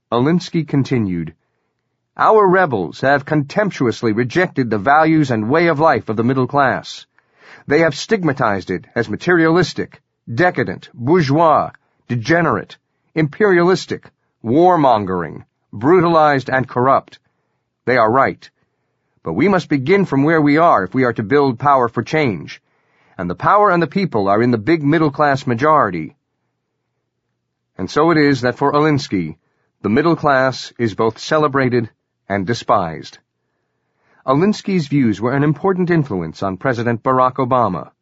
Alinsky continued, "Our rebels have contemptuously rejected the values and way of life of the middle class. They have stigmatized it as materialistic, decadent, bourgeois, degenerate, imperialistic, warmongering, brutalized, and corrupt. They are right. But we must begin from where we are if we are to build power for change. And the power and the people are in the big middle-class majority." And so it is that for Alinsky, the middle class is both celebrated and despised. Alinsky's views were an important influence on President Barack Obama.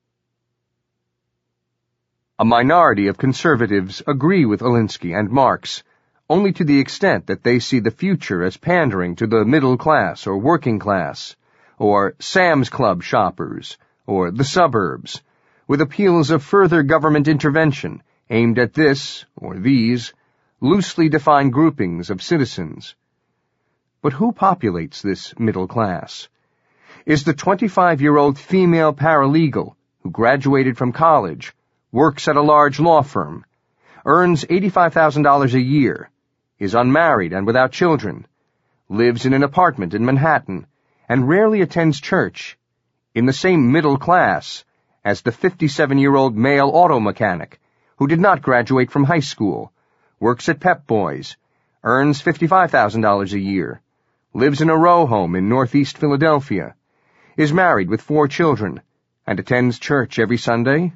A minority of conservatives agree with Alinsky and Marx only to the extent that they see the future as pandering to the middle class or working class, or Sam's Club shoppers, or the suburbs, with appeals of further government intervention aimed at this, or these, loosely defined groupings of citizens. But who populates this middle class? Is the 25-year-old female paralegal who graduated from college, works at a large law firm, earns $85,000 a year, is unmarried and without children, lives in an apartment in Manhattan, and rarely attends church, in the same middle class as the 57-year-old male auto mechanic who did not graduate from high school, works at Pep Boys, earns $55,000 a year, lives in a row home in northeast Philadelphia, is married with 4 children, and attends church every Sunday?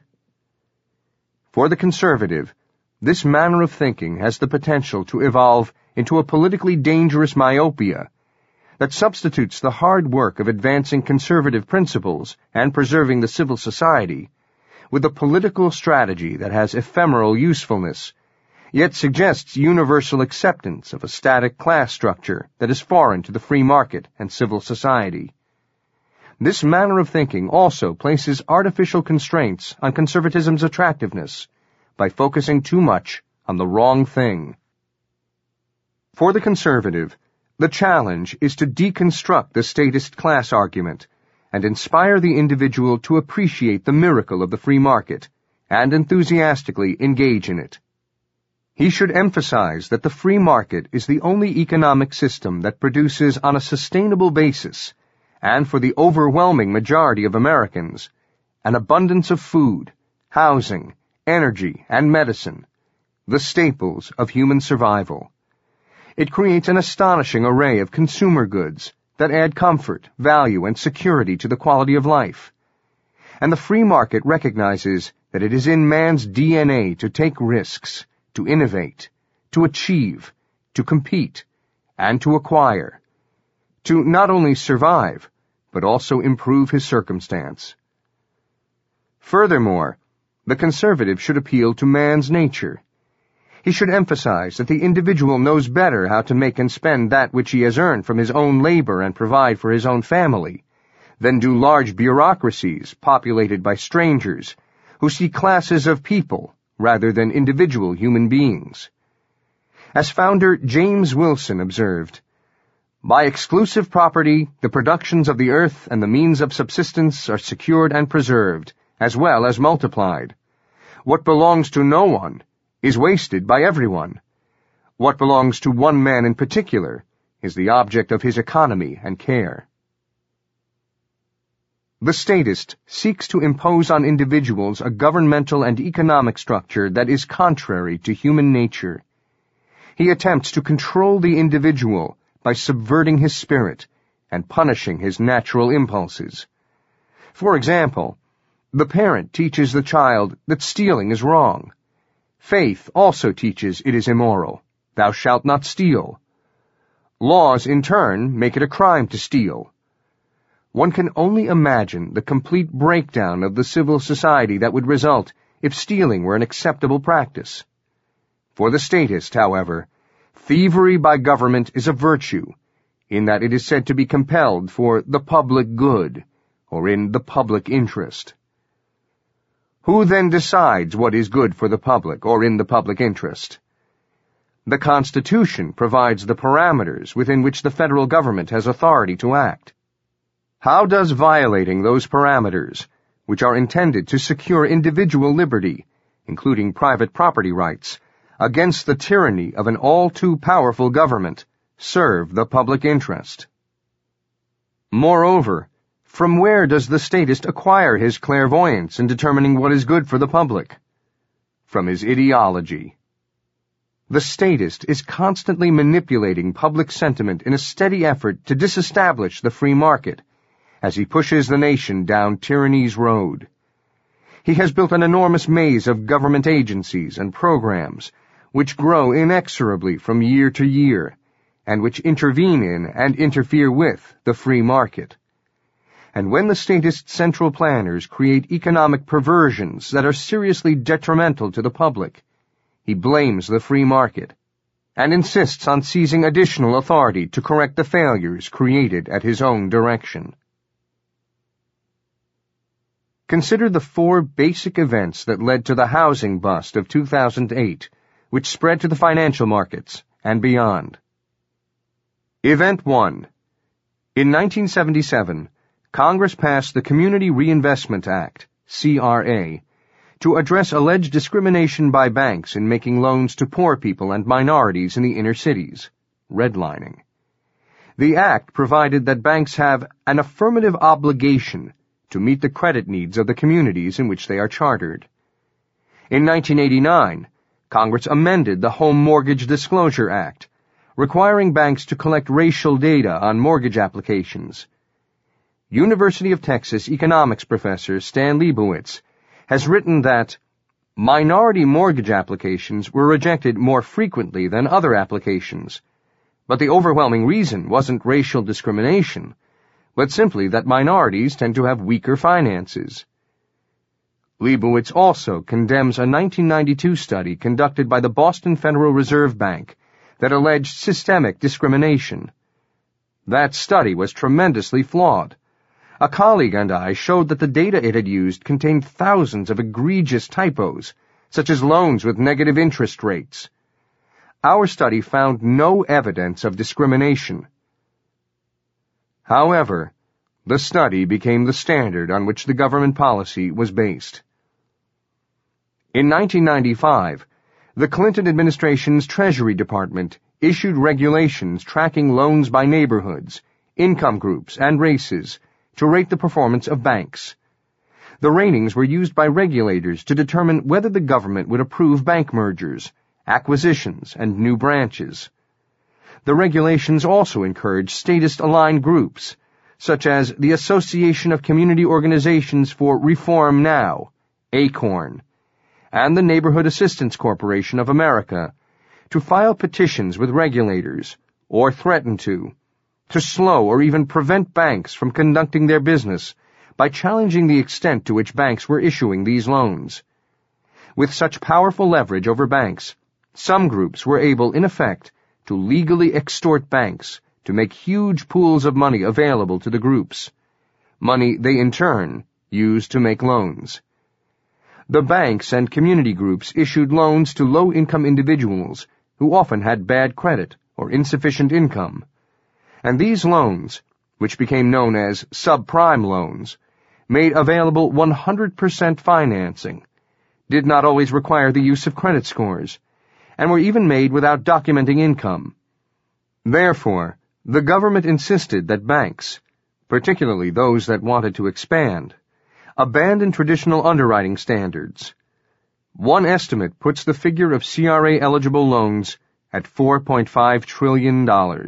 For the conservative, this manner of thinking has the potential to evolve into a politically dangerous myopia that substitutes the hard work of advancing conservative principles and preserving the civil society with a political strategy that has ephemeral usefulness, yet suggests universal acceptance of a static class structure that is foreign to the free market and civil society. This manner of thinking also places artificial constraints on conservatism's attractiveness by focusing too much on the wrong thing. For the conservative, the challenge is to deconstruct the statist class argument and inspire the individual to appreciate the miracle of the free market and enthusiastically engage in it. He should emphasize that the free market is the only economic system that produces on a sustainable basis, and for the overwhelming majority of Americans, an abundance of food, housing, energy, and medicine, the staples of human survival. It creates an astonishing array of consumer goods that add comfort, value, and security to the quality of life. And the free market recognizes that it is in man's DNA to take risks, to innovate, to achieve, to compete, and to acquire, to not only survive, but also improve his circumstance. Furthermore, the conservative should appeal to man's nature. He should emphasize that the individual knows better how to make and spend that which he has earned from his own labor and provide for his own family, than do large bureaucracies populated by strangers who see classes of people rather than individual human beings. As founder James Wilson observed, "By exclusive property, the productions of the earth and the means of subsistence are secured and preserved, as well as multiplied. What belongs to no one is wasted by everyone. What belongs to one man in particular is the object of his economy and care." The statist seeks to impose on individuals a governmental and economic structure that is contrary to human nature. He attempts to control the individual by subverting his spirit and punishing his natural impulses. For example, the parent teaches the child that stealing is wrong. Faith also teaches it is immoral. Thou shalt not steal. Laws, in turn, make it a crime to steal. One can only imagine the complete breakdown of the civil society that would result if stealing were an acceptable practice. For the statist, however, thievery by government is a virtue, in that it is said to be compelled for the public good, or in the public interest. Who then decides what is good for the public or in the public interest? The Constitution provides the parameters within which the federal government has authority to act. How does violating those parameters, which are intended to secure individual liberty, including private property rights, against the tyranny of an all-too-powerful government, serve the public interest. Moreover, from where does the statist acquire his clairvoyance in determining what is good for the public? From his ideology. The statist is constantly manipulating public sentiment in a steady effort to disestablish the free market, as he pushes the nation down tyranny's road. He has built an enormous maze of government agencies and programs, which grow inexorably from year to year, and which intervene in and interfere with the free market. And when the statist central planners create economic perversions that are seriously detrimental to the public, he blames the free market, and insists on seizing additional authority to correct the failures created at his own direction. Consider the 4 basic events that led to the housing bust of 2008, which spread to the financial markets and beyond. Event 1. In 1977, Congress passed the Community Reinvestment Act, CRA, to address alleged discrimination by banks in making loans to poor people and minorities in the inner cities, redlining. The act provided that banks have an affirmative obligation to meet the credit needs of the communities in which they are chartered. In 1989, Congress amended the Home Mortgage Disclosure Act, requiring banks to collect racial data on mortgage applications. University of Texas economics professor Stan Leibowitz has written that minority mortgage applications were rejected more frequently than other applications, but the overwhelming reason wasn't racial discrimination, but simply that minorities tend to have weaker finances. Leibowitz also condemns a 1992 study conducted by the Boston Federal Reserve Bank that alleged systemic discrimination. That study was tremendously flawed. A colleague and I showed that the data it had used contained thousands of egregious typos, such as loans with negative interest rates. Our study found no evidence of discrimination. However, the study became the standard on which the government policy was based. In 1995, the Clinton administration's Treasury Department issued regulations tracking loans by neighborhoods, income groups, and races to rate the performance of banks. The ratings were used by regulators to determine whether the government would approve bank mergers, acquisitions, and new branches. The regulations also encouraged statist-aligned groups, such as the Association of Community Organizations for Reform Now, ACORN, and the Neighborhood Assistance Corporation of America, to file petitions with regulators, or threaten to slow or even prevent banks from conducting their business by challenging the extent to which banks were issuing these loans. With such powerful leverage over banks, some groups were able, in effect, to legally extort banks to make huge pools of money available to the groups, money they in turn used to make loans. The banks and community groups issued loans to low-income individuals who often had bad credit or insufficient income. And these loans, which became known as subprime loans, made available 100% financing, did not always require the use of credit scores, and were even made without documenting income. Therefore, the government insisted that banks, particularly those that wanted to expand, abandon traditional underwriting standards. One estimate puts the figure of CRA-eligible loans at $4.5 trillion.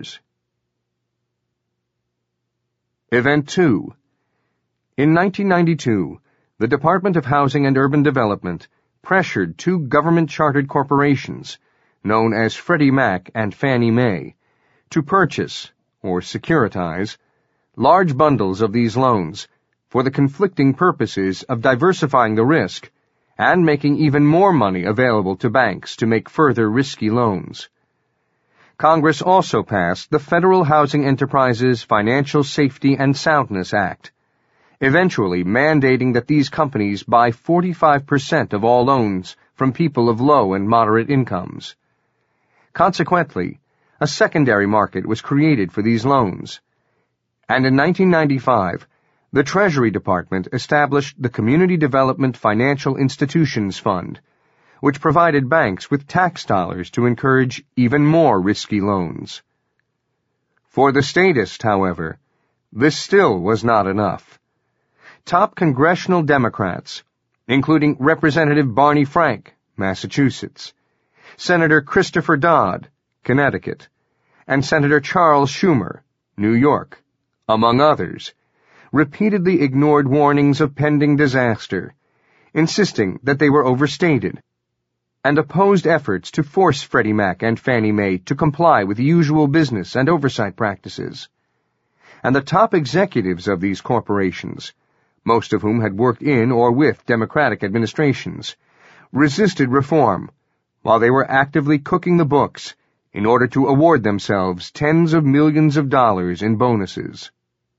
Event 2. In 1992, the Department of Housing and Urban Development pressured 2 government-chartered corporations, known as Freddie Mac and Fannie Mae, to purchase, or securitize, large bundles of these loans for the conflicting purposes of diversifying the risk and making even more money available to banks to make further risky loans. Congress also passed the Federal Housing Enterprises Financial Safety and Soundness Act, eventually mandating that these companies buy 45% of all loans from people of low and moderate incomes. Consequently, a secondary market was created for these loans. And in 1995, the Treasury Department established the Community Development Financial Institutions Fund, which provided banks with tax dollars to encourage even more risky loans. For the statists, however, this still was not enough. Top congressional Democrats, including Representative Barney Frank, Massachusetts, Senator Christopher Dodd, Connecticut, and Senator Charles Schumer, New York, among others, repeatedly ignored warnings of pending disaster, insisting that they were overstated, and opposed efforts to force Freddie Mac and Fannie Mae to comply with usual business and oversight practices. And the top executives of these corporations, most of whom had worked in or with Democratic administrations, resisted reform, while they were actively cooking the books in order to award themselves tens of millions of dollars in bonuses.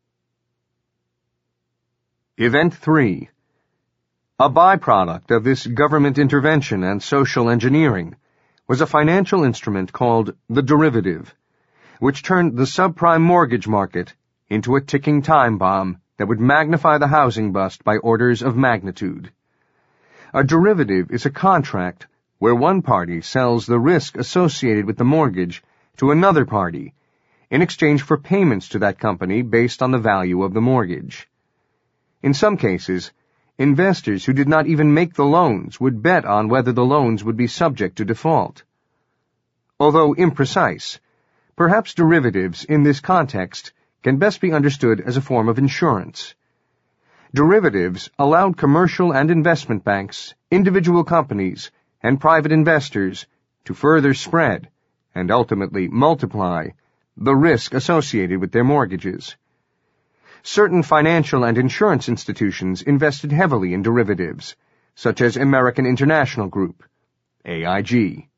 Event 3. A byproduct of this government intervention and social engineering was a financial instrument called the derivative, which turned the subprime mortgage market into a ticking time bomb that would magnify the housing bust by orders of magnitude. A derivative is a contract where one party sells the risk associated with the mortgage to another party in exchange for payments to that company based on the value of the mortgage. In some cases, investors who did not even make the loans would bet on whether the loans would be subject to default. Although imprecise, perhaps derivatives in this context can best be understood as a form of insurance. Derivatives allowed commercial and investment banks, individual companies, and private investors to further spread, and ultimately multiply, the risk associated with their mortgages. Certain financial and insurance institutions invested heavily in derivatives, such as American International Group, AIG.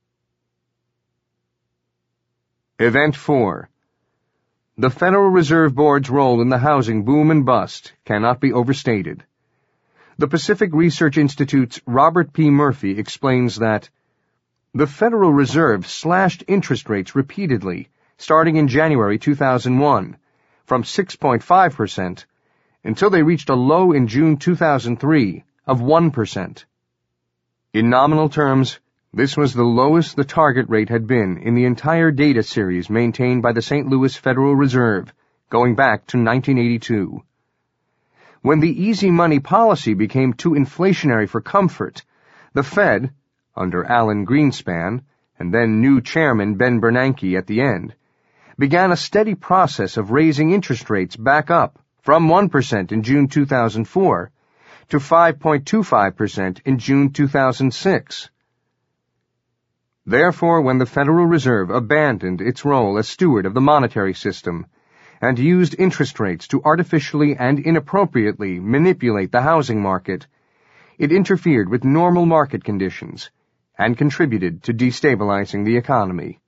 Event 4. The Federal Reserve Board's role in the housing boom and bust cannot be overstated. The Pacific Research Institute's Robert P. Murphy explains that the Federal Reserve slashed interest rates repeatedly, starting in January 2001, from 6.5% until they reached a low in June 2003 of 1%. In nominal terms, this was the lowest the target rate had been in the entire data series maintained by the St. Louis Federal Reserve, going back to 1982. When the easy money policy became too inflationary for comfort, the Fed, under Alan Greenspan, and then new chairman Ben Bernanke at the end, began a steady process of raising interest rates back up from 1% in June 2004 to 5.25% in June 2006. Therefore, when the Federal Reserve abandoned its role as steward of the monetary system and used interest rates to artificially and inappropriately manipulate the housing market, it interfered with normal market conditions and contributed to destabilizing the economy.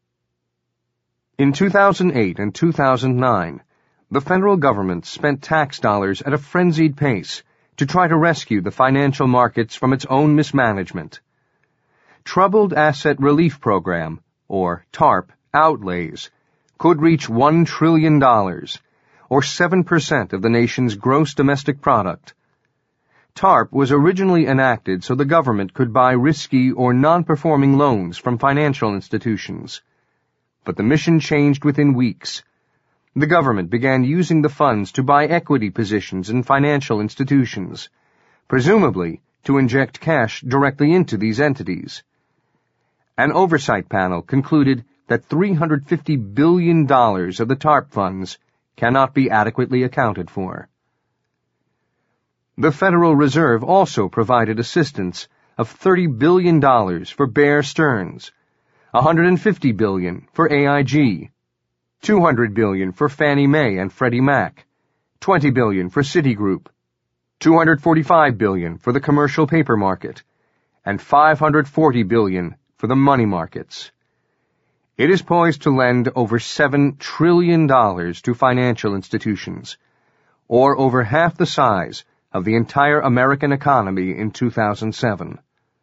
In 2008 and 2009, the federal government spent tax dollars at a frenzied pace to try to rescue the financial markets from its own mismanagement. Troubled Asset Relief Program, or TARP, outlays could reach $1 trillion, or 7% of the nation's gross domestic product. TARP was originally enacted so the government could buy risky or non-performing loans from financial institutions. But the mission changed within weeks. The government began using the funds to buy equity positions in financial institutions, presumably to inject cash directly into these entities. An oversight panel concluded that $350 billion of the TARP funds cannot be adequately accounted for. The Federal Reserve also provided assistance of $30 billion for Bear Stearns, $150 billion for AIG, $200 billion for Fannie Mae and Freddie Mac, $20 billion for Citigroup, $245 billion for the commercial paper market, and $540 billion for the money markets. It is poised to lend over $7 trillion to financial institutions, or over half the size of the entire American economy in 2007.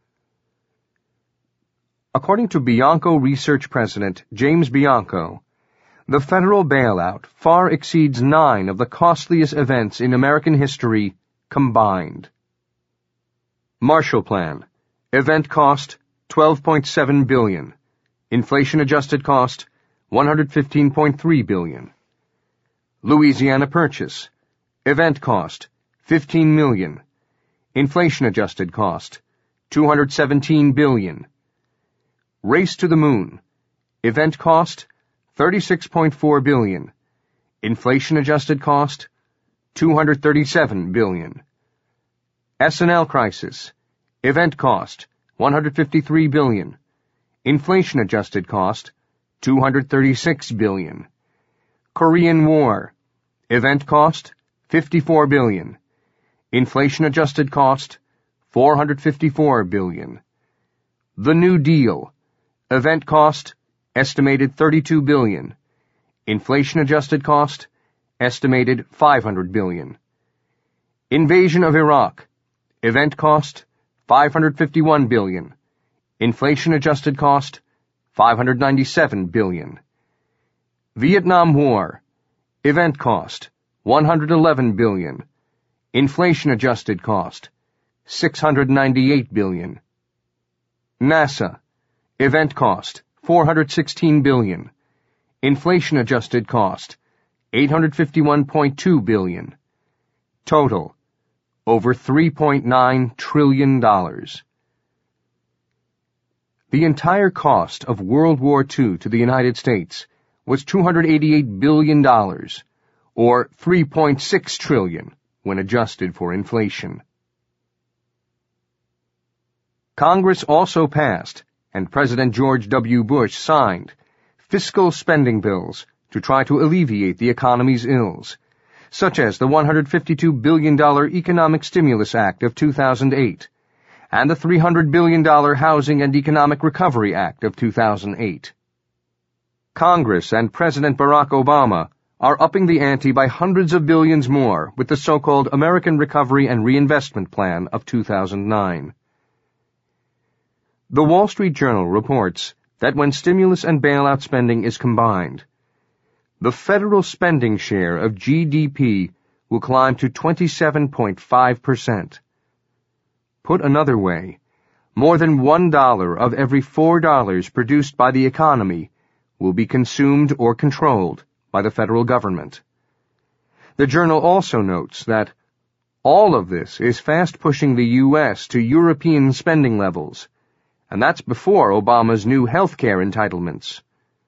According to Bianco Research President James Bianco, the federal bailout far exceeds 9 of the costliest events in American history combined. Marshall Plan. Event cost, $12.7 billion. Inflation-adjusted cost, $115.3 billion. Louisiana Purchase. Event cost, $15 million. Inflation-adjusted cost, $217 billion. Race to the Moon. Event cost, $36.4 billion. Inflation-adjusted cost, $237 billion. SNL Crisis. Event cost, $153 billion. Inflation-adjusted cost, $236 billion. Korean War. Event cost, $54 billion. Inflation-adjusted cost, $454 billion. The New Deal. Event cost, estimated $32 billion. Inflation-adjusted cost, estimated $500 billion. Invasion of Iraq. Event cost, $551 billion. Inflation-adjusted cost, $597 billion. Vietnam War. Event cost, $111 billion. Inflation-adjusted cost, $698 billion. NASA. Event cost, $416 billion. Inflation-adjusted cost, $851.2 billion. Total, over $3.9 trillion. The entire cost of World War II to the United States was $288 billion, or $3.6 trillion when adjusted for inflation. Congress also passed, and President George W. Bush signed, fiscal spending bills to try to alleviate the economy's ills, such as the $152 billion Economic Stimulus Act of 2008 and the $300 billion Housing and Economic Recovery Act of 2008. Congress and President Barack Obama are upping the ante by hundreds of billions more with the so-called American Recovery and Reinvestment Plan of 2009. The Wall Street Journal reports that when stimulus and bailout spending is combined, the federal spending share of GDP will climb to 27.5%. Put another way, more than $1 of every $4 produced by the economy will be consumed or controlled by the federal government. The journal also notes that all of this is fast pushing the U.S. to European spending levels, and that's before Obama's new health care entitlements.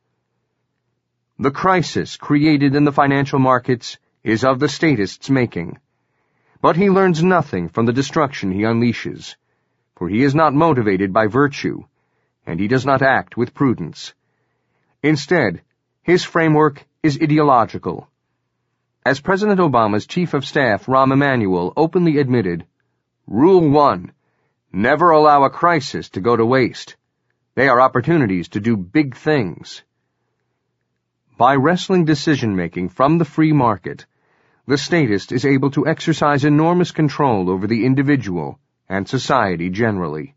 The crisis created in the financial markets is of the statist's making, but he learns nothing from the destruction he unleashes, for he is not motivated by virtue, and he does not act with prudence. Instead, his framework is ideological. As President Obama's Chief of Staff, Rahm Emanuel, openly admitted, Rule 1, never allow a crisis to go to waste. They are opportunities to do big things. By wresting decision-making from the free market, the statist is able to exercise enormous control over the individual and society generally.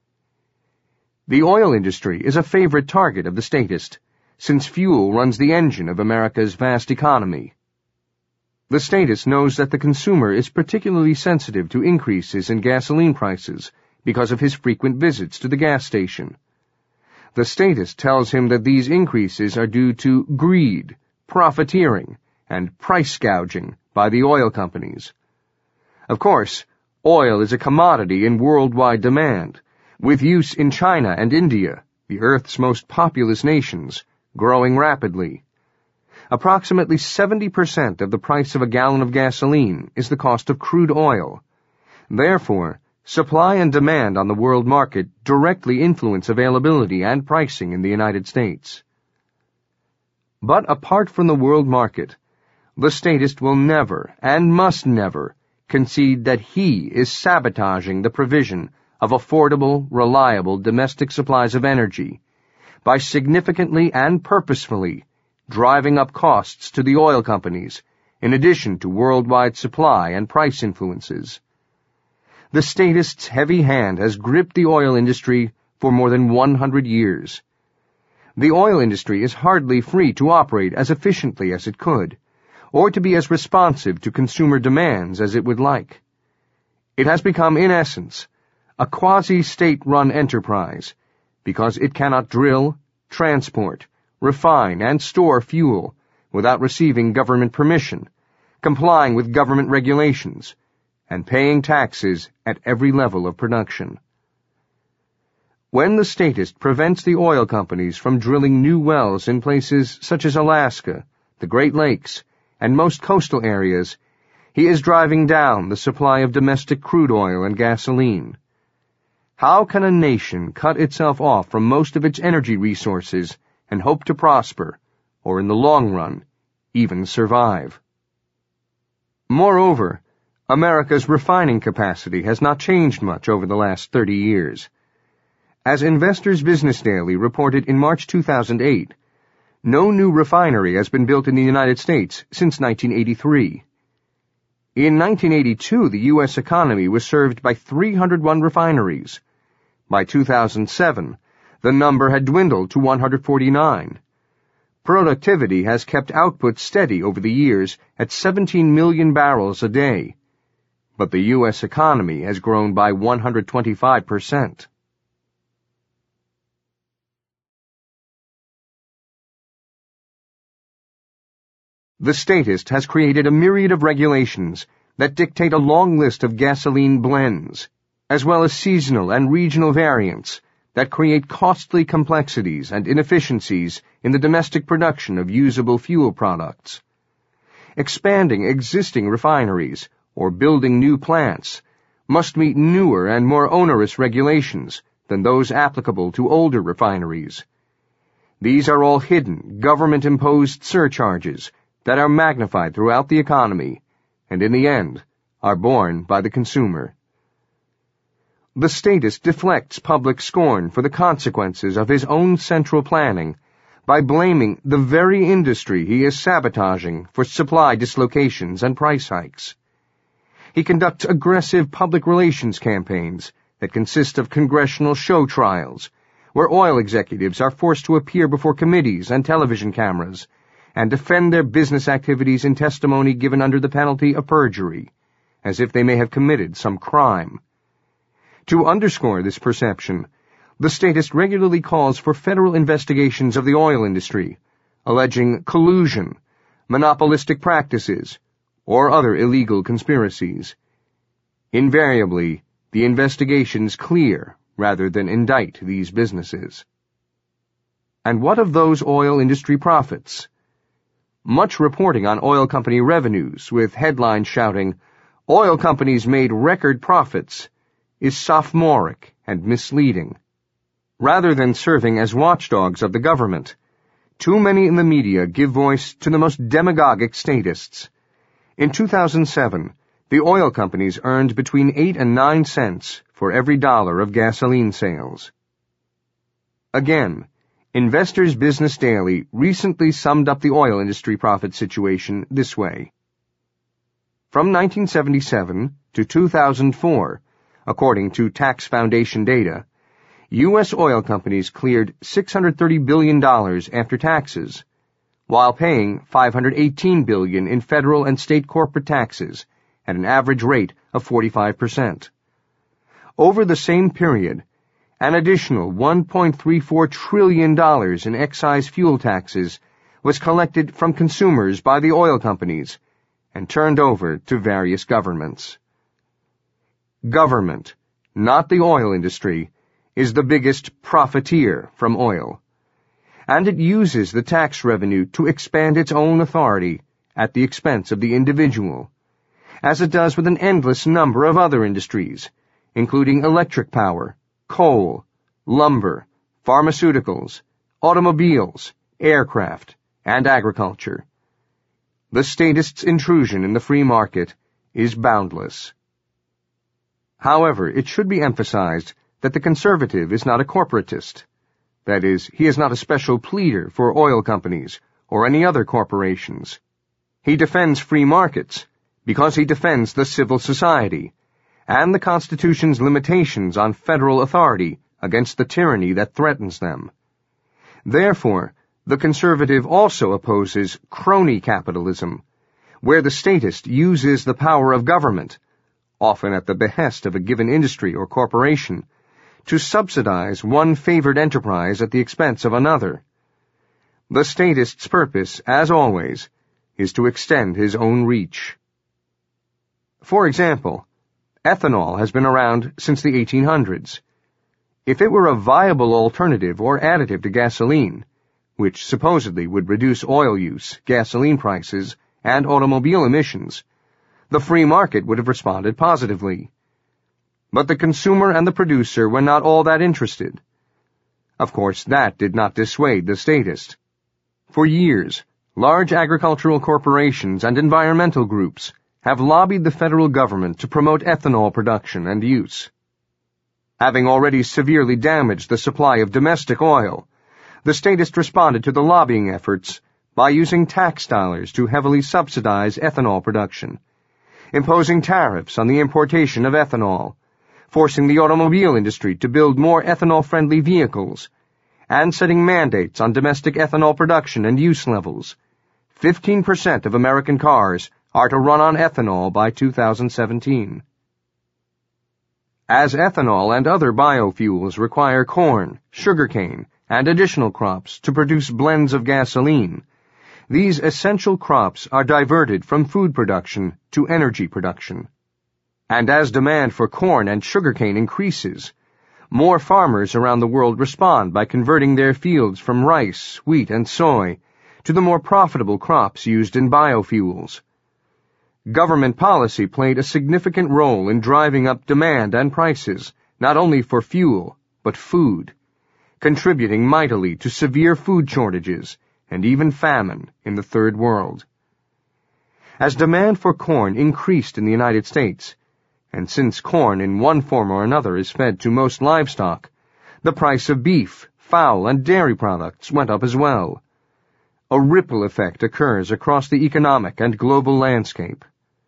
The oil industry is a favorite target of the statist, since fuel runs the engine of America's vast economy. The statist knows that the consumer is particularly sensitive to increases in gasoline prices because of his frequent visits to the gas station. The statist tells him that these increases are due to greed, profiteering, and price gouging by the oil companies. Of course, oil is a commodity in worldwide demand, with use in China and India, the Earth's most populous nations, growing rapidly. Approximately 70% of the price of a gallon of gasoline is the cost of crude oil. Therefore, supply and demand on the world market directly influence availability and pricing in the United States. But apart from the world market, the statist will never, and must never, concede that he is sabotaging the provision of affordable, reliable domestic supplies of energy by significantly and purposefully driving up costs to the oil companies, in addition to worldwide supply and price influences. The statist's heavy hand has gripped the oil industry for more than 100 years. The oil industry is hardly free to operate as efficiently as it could, or to be as responsive to consumer demands as it would like. It has become, in essence, a quasi-state-run enterprise, because it cannot drill, transport, refine, and store fuel without receiving government permission, complying with government regulations, and paying taxes at every level of production. When the statist prevents the oil companies from drilling new wells in places such as Alaska, the Great Lakes, and most coastal areas, he is driving down the supply of domestic crude oil and gasoline. How can a nation cut itself off from most of its energy resources and hope to prosper, or in the long run, even survive? Moreover, America's refining capacity has not changed much over the last 30 years. As Investors Business Daily reported in March 2008, no new refinery has been built in the United States since 1983. In 1982, the U.S. economy was served by 301 refineries. By 2007, the number had dwindled to 149. Productivity has kept output steady over the years at 17 million barrels a day, but the U.S. economy has grown by 125%. The statist has created a myriad of regulations that dictate a long list of gasoline blends, as well as seasonal and regional variants that create costly complexities and inefficiencies in the domestic production of usable fuel products. Expanding existing refineries or building new plants must meet newer and more onerous regulations than those applicable to older refineries. These are all hidden, government-imposed surcharges that are magnified throughout the economy, and in the end, are borne by the consumer. The statist deflects public scorn for the consequences of his own central planning by blaming the very industry he is sabotaging for supply dislocations and price hikes. He conducts aggressive public relations campaigns that consist of congressional show trials, where oil executives are forced to appear before committees and television cameras and defend their business activities in testimony given under the penalty of perjury, as if they may have committed some crime. To underscore this perception, the statist regularly calls for federal investigations of the oil industry, alleging collusion, monopolistic practices, or other illegal conspiracies. Invariably, the investigations clear rather than indict these businesses. And what of those oil industry profits? Much reporting on oil company revenues, with headlines shouting, "Oil companies made record profits," is sophomoric and misleading. Rather than serving as watchdogs of the government, too many in the media give voice to the most demagogic statists. In 2007, the oil companies earned between 8 and 9 cents for every dollar of gasoline sales. Again, Investors Business Daily recently summed up the oil industry profit situation this way. From 1977 to 2004, according to Tax Foundation data, U.S. oil companies cleared $630 billion after taxes, while paying $518 billion in federal and state corporate taxes at an average rate of 45%. Over the same period, an additional $1.34 trillion in excise fuel taxes was collected from consumers by the oil companies and turned over to various governments. Government, not the oil industry, is the biggest profiteer from oil, and it uses the tax revenue to expand its own authority at the expense of the individual, as it does with an endless number of other industries, including electric power, coal, lumber, pharmaceuticals, automobiles, aircraft, and agriculture. The statist's intrusion in the free market is boundless. However, it should be emphasized that the conservative is not a corporatist. That is, he is not a special pleader for oil companies or any other corporations. He defends free markets because he defends the civil society and the Constitution's limitations on federal authority against the tyranny that threatens them. Therefore, the conservative also opposes crony capitalism, where the statist uses the power of government, often at the behest of a given industry or corporation, to subsidize one favored enterprise at the expense of another. The statist's purpose, as always, is to extend his own reach. For example, ethanol has been around since the 1800s. If it were a viable alternative or additive to gasoline, which supposedly would reduce oil use, gasoline prices, and automobile emissions, the free market would have responded positively. But the consumer and the producer were not all that interested. Of course, that did not dissuade the statist. For years, large agricultural corporations and environmental groups have lobbied the federal government to promote ethanol production and use. Having already severely damaged the supply of domestic oil, the statist responded to the lobbying efforts by using tax dollars to heavily subsidize ethanol production, imposing tariffs on the importation of ethanol, forcing the automobile industry to build more ethanol-friendly vehicles, and setting mandates on domestic ethanol production and use levels. 15% of American cars are to run on ethanol by 2017. As ethanol and other biofuels require corn, sugarcane, and additional crops to produce blends of gasoline, these essential crops are diverted from food production to energy production. And as demand for corn and sugarcane increases, more farmers around the world respond by converting their fields from rice, wheat, and soy to the more profitable crops used in biofuels. Government policy played a significant role in driving up demand and prices, not only for fuel, but food, contributing mightily to severe food shortages and even famine in the Third World. As demand for corn increased in the United States, and since corn in one form or another is fed to most livestock, the price of beef, fowl, and dairy products went up as well. A ripple effect occurs across the economic and global landscape.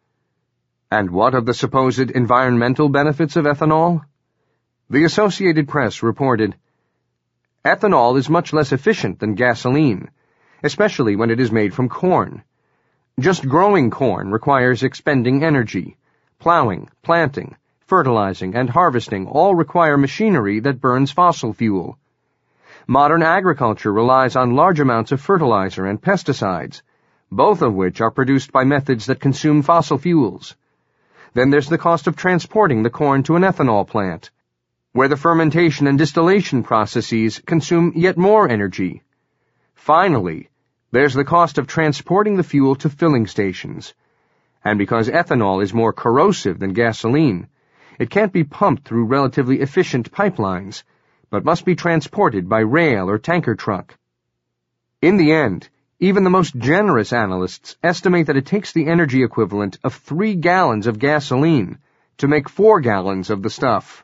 And what of the supposed environmental benefits of ethanol? The Associated Press reported, "Ethanol is much less efficient than gasoline, especially when it is made from corn. Just growing corn requires expending energy. Plowing, planting, fertilizing, and harvesting all require machinery that burns fossil fuel. Modern agriculture relies on large amounts of fertilizer and pesticides, both of which are produced by methods that consume fossil fuels. Then there's the cost of transporting the corn to an ethanol plant, where the fermentation and distillation processes consume yet more energy. Finally, there's the cost of transporting the fuel to filling stations. And because ethanol is more corrosive than gasoline, it can't be pumped through relatively efficient pipelines, but must be transported by rail or tanker truck. In the end, even the most generous analysts estimate that it takes the energy equivalent of 3 gallons of gasoline to make 4 gallons of the stuff."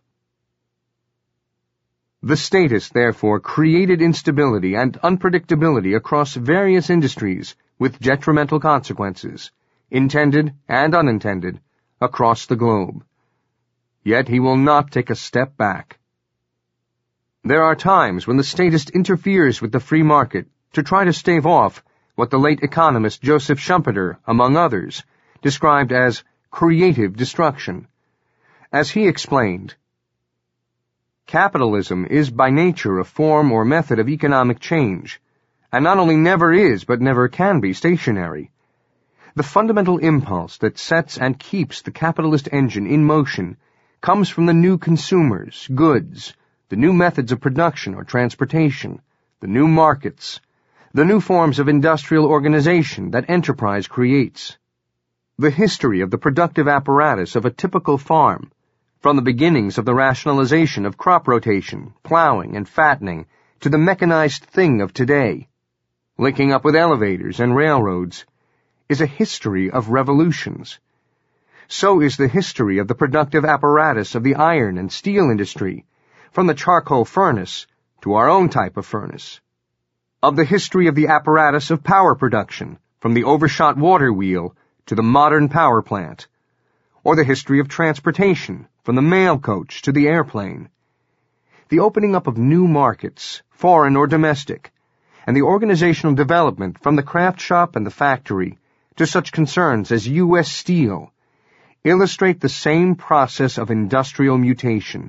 The statist, therefore, created instability and unpredictability across various industries with detrimental consequences, intended and unintended, across the globe. Yet he will not take a step back. There are times when the statist interferes with the free market to try to stave off what the late economist Joseph Schumpeter, among others, described as creative destruction. As he explained, "Capitalism is by nature a form or method of economic change, and not only never is but never can be stationary. The fundamental impulse that sets and keeps the capitalist engine in motion comes from the new consumers, goods, the new methods of production or transportation, the new markets, the new forms of industrial organization that enterprise creates. The history of the productive apparatus of a typical farm, from the beginnings of the rationalization of crop rotation, plowing, and fattening, to the mechanized thing of today, linking up with elevators and railroads, is a history of revolutions. So is the history of the productive apparatus of the iron and steel industry, from the charcoal furnace to our own type of furnace. Of the history of the apparatus of power production, from the overshot water wheel to the modern power plant. Or the history of transportation, from the mail coach to the airplane. The opening up of new markets, foreign or domestic, and the organizational development from the craft shop and the factory to such concerns as U.S. Steel, illustrate the same process of industrial mutation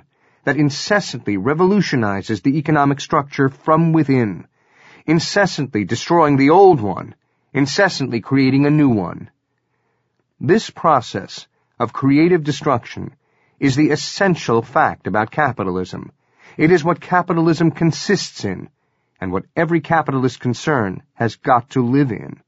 that incessantly revolutionizes the economic structure from within, incessantly destroying the old one, incessantly creating a new one. This process of creative destruction is the essential fact about capitalism. It is what capitalism consists in, and what every capitalist concern has got to live in.